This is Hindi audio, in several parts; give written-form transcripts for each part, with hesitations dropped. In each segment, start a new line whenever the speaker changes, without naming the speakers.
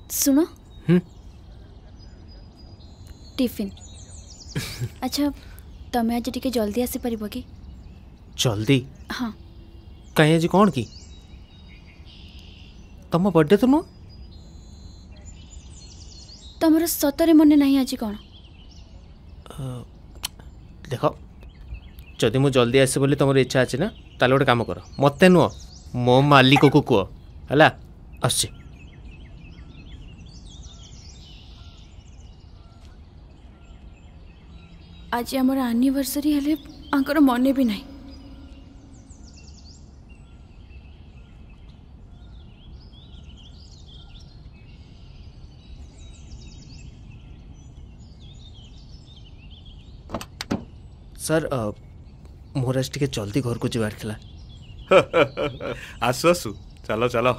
सुनो टिफिन अच्छा तमें आज टिके जल्दी आसी परिबो कि
जल्दी
हाँ
कहीं आज कौन की तुम बर्थडे तो नुह
तमर सतरे मन नहीं आज कौन
देख जदि मु जल्दी आसे बोली तुम इच्छा अच्छे ना ताले गोटे काम कर मत नुह मो मालिक को कह है आस
आज आमर एनिवर्सरी हेले आंकर मने भी नहीं
सर मोर आज टिके जल्दी घर को जीवार थिला
आसु आसु चलो चलो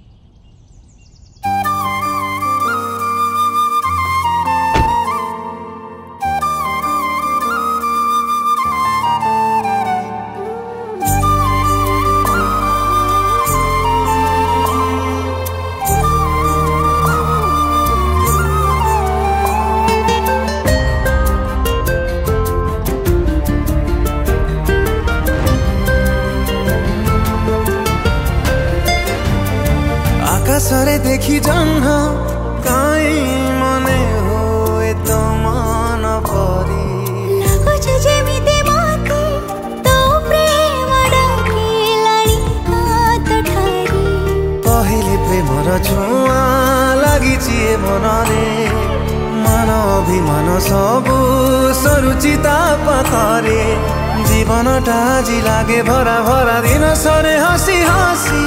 आकाशरे देखी जन्ह काई मने होए तो मन परी
लागुछ जेमिते मते तो प्रेम डाकिलाणी हाथ ठारी
पहिले प्रेमर छुआ लागिछि ए मनरे मन अभिमान सबु सरुचि ता पाखरे जीवनटा जी लागे भरा भरा दिन सरे हसी हसी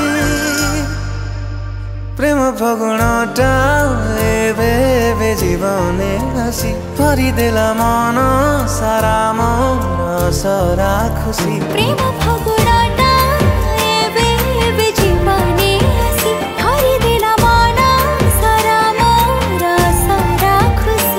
प्रेम फगुणटा एबे जीवने हसी भरिदेला मन सारा मन सारा खुशी
प्रेम फगुणटा एबे जीवने हसी भरिदेला मन सारा मन सारा खुशी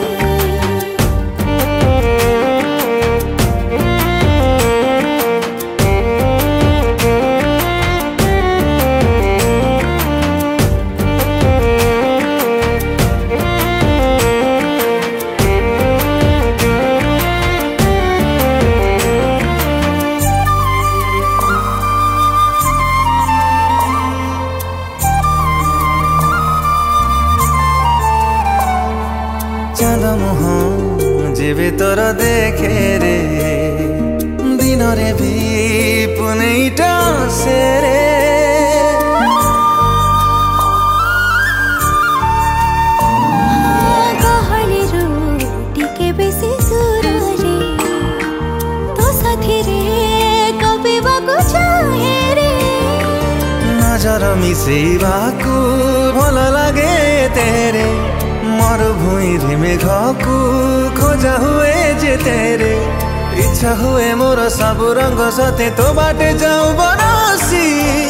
चाँद मुह जेबे तोर देखे रे दिन रे भी पुनैटा से रे
गहले रोटी के बेसी दूर रे तो साथी रे कभी बाको चाहे रे
नजर मिसेबाकु भल लागे तेरे मरुभूमि मेघकु खोजा हुए जे तेरे इच्छा हुए मोर सब रंग सते तो बाटे जाऊं बनसी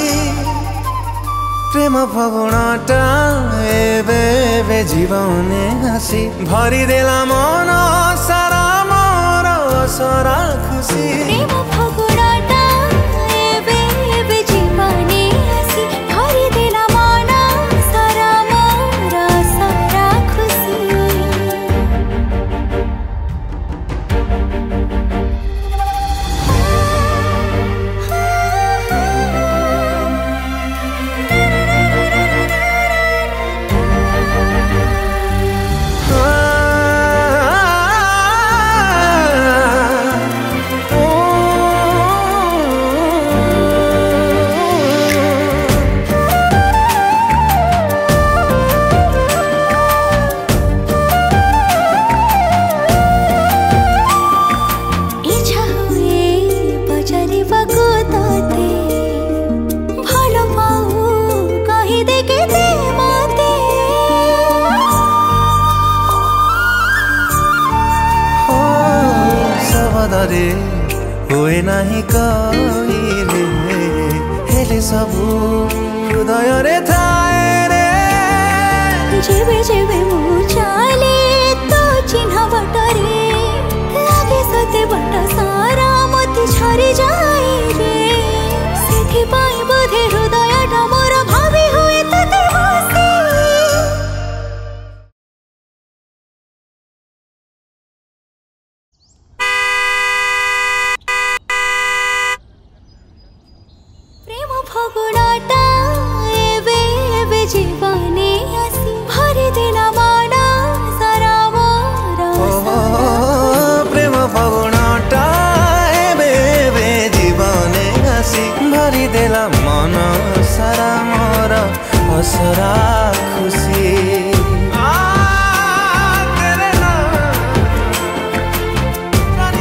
प्रेम फगुणटा एबे जीवने हसी भरिदेला मन सारा मोर सारा खुशी
प्रेम फगुणटा एबे जीवने हसी भरिदेला मन सारा मोर सारा खुशी इच्छा हुए बजारे बाको ताते भलो पाऊ कहि देके दे मते
सबदरे हुए नाही कहिले हेले सबु हृदय रे थाए रे
जेबे जेबे मु चाले तो चिन्ह बटरे लागे सते बट सारा मते छरी जाए रे सेथि पाई बोधे हृदयटा मोर भावी हुए तते हसी
असरा खुशी तेरे नाम रानी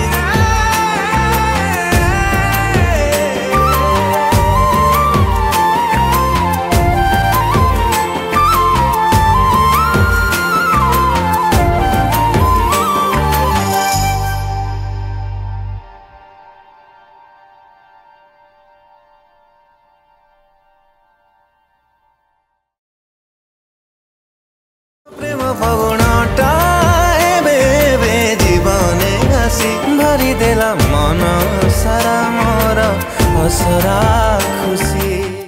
प्रेम फगुणटा एबे जीवने आसी भरी देला मन सारा मोर असरा खुशी।